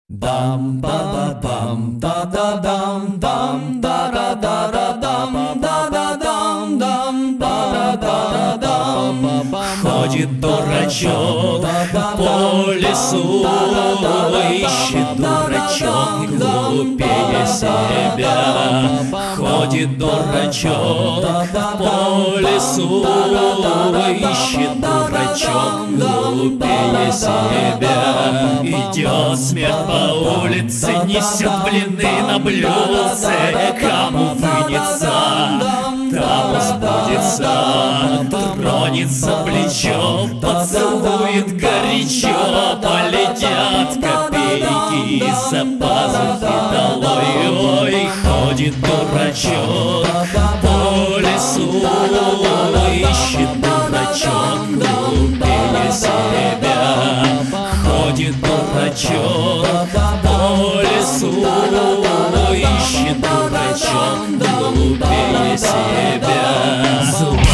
Дам ба ба бам да да дам дам да да да да дам да да дам дам да да дам. Ходит дурачок по лесу, ищет дурачок глупее себя. Ходит дурачок по лесу, ищет дурачок глупее себя. Идет смерть по улице, несет блины на блюдце. Кому вынется, тому сбудется. Тронется плечо, поцелует горячо. Полетят копейки из-за пазухи долой. Ой, ходит дурачок по лесу, ищет дурачок глупее себя. Ходит дурачок по лесу, ищет дурачок глупее себя.